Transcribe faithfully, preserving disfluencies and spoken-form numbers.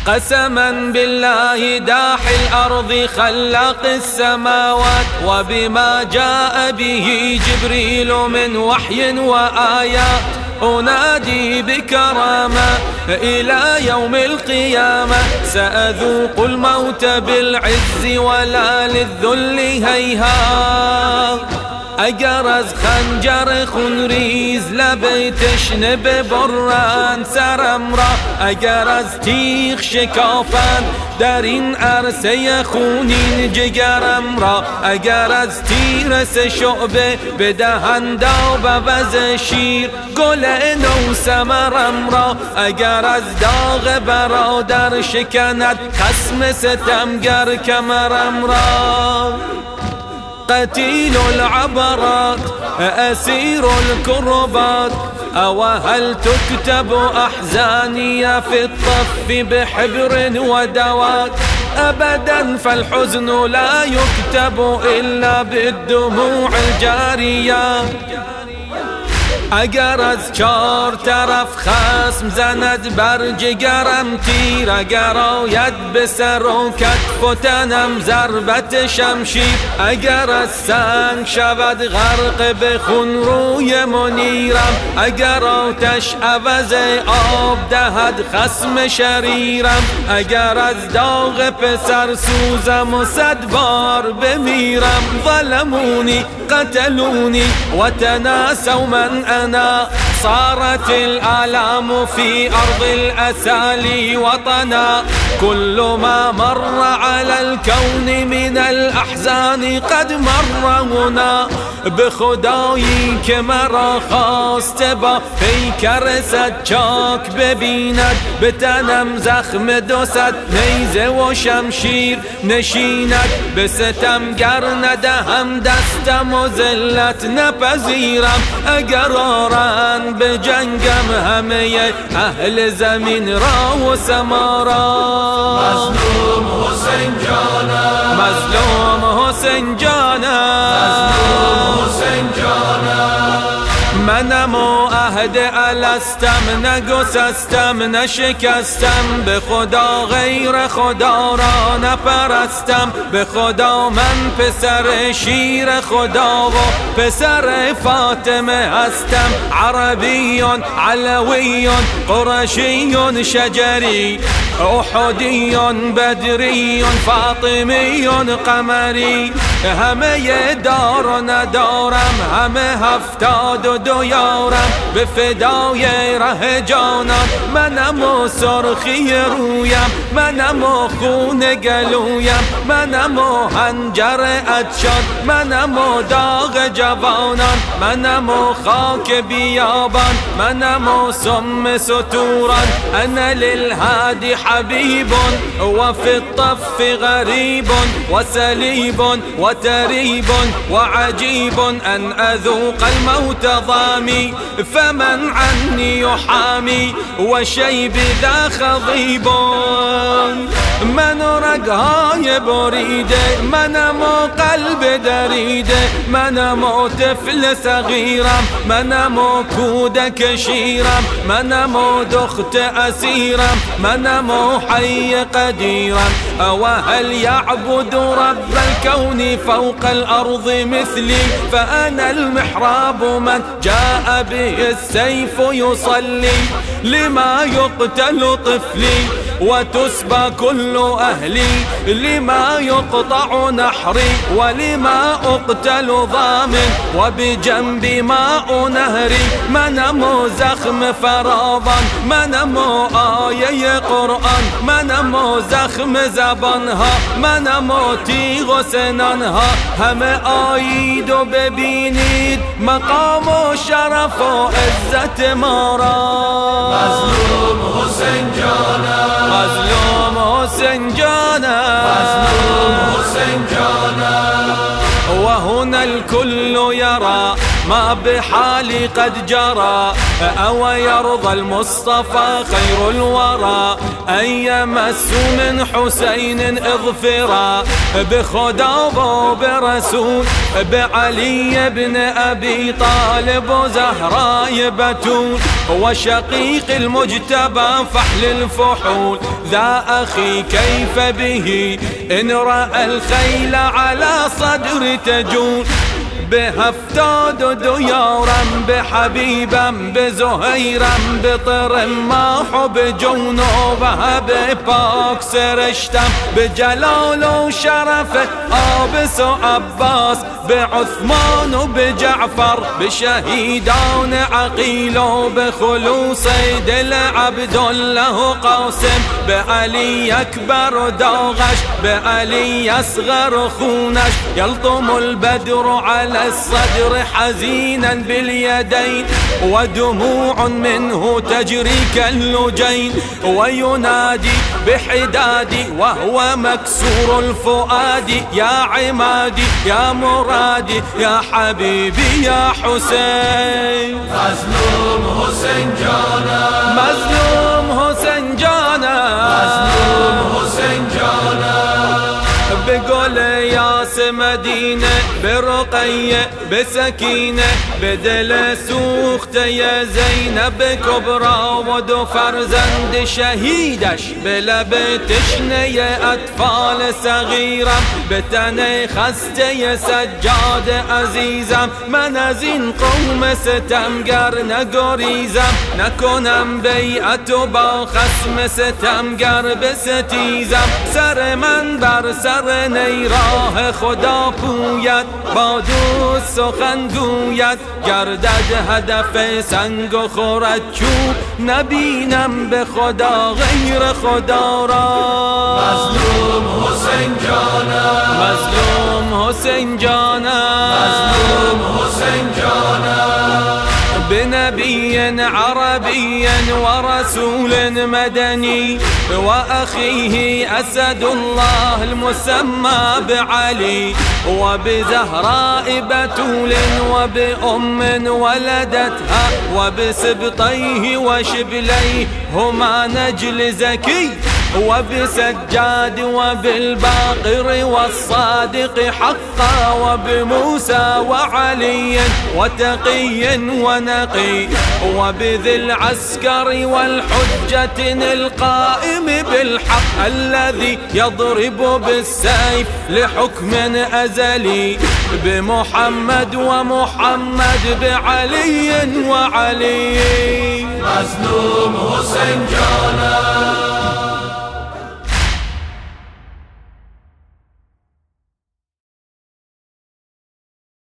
قسما بالله داح الأرض خلاق السماوات، وبما جاء به جبريل من وحي وآيات، أنادي بكرامة إلى يوم القيامة، سأذوق الموت بالعز ولا للذل هيهات. اگر خنجر خونریز لب تشنه ببرند سرم را، اگر از تیغ شکافند در این عرصه خونین جگرم را، اگر از تیر سه شعبه بدهند آب عوض شیر گل نو ثمرم را، اگر از داغ برادر شکند خصم ستمگر کمرم را. قتيل العبرات أسير الكربات، أو هل تكتب أحزاني في الطف بحبر ودوات؟ أبدا فالحزن لا يكتب إلا بالدموع الجارية. اگر از چار طرف خصم زند بر جگرم تیر، اگر آید به سر و کتف و تنم ضربت شمشیر، اگر از سنگ شود غرق به خون روی منیرم، اگر آتش عوض آب دهد خصم شریرم، اگر از داغ پسر سوزم و صد بار بمیرم. ظلمونی قتلوني وتناسوا من أنا، صارت الآلام في أرض الأسالي وطنا، كل ما مر على الكون من الأحزان قد مر هنا. بخدایی که مرا خواسته با پیکر صد چاک ببیند، به تنم زخم دو صد نیزه و شمشیر نشیند، به ستمگر ندهم دستم و ذلت نپذیرم. اگر آرند به جنگم همه اهل زمین را و سما را. مظلوم حسین جانم، مظلوم حسین جانم، مظلوم حسین جانم. منم و عهد الستم، نگسستم نشکستم، به خدا غیر خدا را نپرستم. به خدا من پسر شیر خدا و پسر فاطمه هستم. عربی علوی قرشی شجری، احدی بدری فاطمی قمری. همه دار و ندارم، همه هفتاد و دو یارم، به فدای ره جانم. منم و سرخی رویم، منم و خون گلویم، منم و حنجر عطشان، منم و داغ جوانان، منم و خاک بیابان، منم و سم ستوران. انا للهادی حبیب وفي الطف غریب وسلیب وتریب وعجیب ان اذوق الموت ضامي، فمن عني يحامي وشيب ذا خضيب. من رگهای بریده، منم و قلب دریده، منم و طفل صغیرم، منم و کودک شیرم، منم و دخت اسیرم، منم و حی قدیرم. او هل يعبد رب الكون فوق الارض مثلي؟ فانا المحراب من جاء به السيف يصلي. لما يقتل طفلي وتسبى كل أهلي؟ لما يقطع نحري ولما أقتل ضامن وبجنب ماء نهري؟ منم زخم فراوان، منم آیه قرآن، منم زخم زبانها، منم تیغ و سنانها. همه آیید و ببینید مقام و شرف و عزت ما را. مظلوم حسین جانم، مظلوم حسین جانم، مظلوم حسین جانم. وهنا الكل يرى ما بحالي قد جرى أو يرضى المصطفى خير الورى أن يمس من حسين اظفرا بخدا وبرسول بعلي بن أبي طالب وزهراء بتول وشقيق المجتبى فحل الفحول ذا أخي كيف به إن رأى الخيل على صدر تجول بهفتاد ديارا بحبيبا بزهيرا بطرماح بجنوبها بباك سرشتم بجلال وشرفه آبس وعباس بعثمان وبجعفر بشهيدان عقيل وبخلوص دل عبد الله قاسم بعلي أكبر داغش بعلي أصغر خونش يلطم البدر على الصدر حزينا باليدين ودموع منه تجري كاللجين وينادي بحدادي وهو مكسور الفؤاد يا عمادي يا مرادي يا حبيبي يا حسين مظلوم حسين جانا مظلوم حسين جانا مظلوم حسين جانا بقول ياس مدينة برقية بسكينة بدل سوخت يا زينب كبرى ودو فرزند شهيدش بلبتش يا أطفال صغيرة بتني خست يا سجاد عزيزم من از این قوم ستمگر نگریزم نکنم بیعت با خصم ستمگر بستیزم سر من بر سر نیراه خدا پوید با دوست سخن گوید گردد هدف سنگ و خورد چوب نبینم به خدا غیر خدا را مظلوم حسین جانا مظلوم حسین جانا مظلوم حسین جانا بنبي عربي ورسول مدني وأخيه أسد الله المسمى بعلي وبزهراء بتول وبأم ولدتها وبسبطيه وشبليه هما نجل زكي وبسجاد وبالباقر والصادق حقا وبموسى وعلي وتقي ونقي وبذي العسكر والحجة القائم بالحق الذي يضرب بالسيف لحكم أزلي بمحمد ومحمد بعلي وعلي مظلوم حسین جانا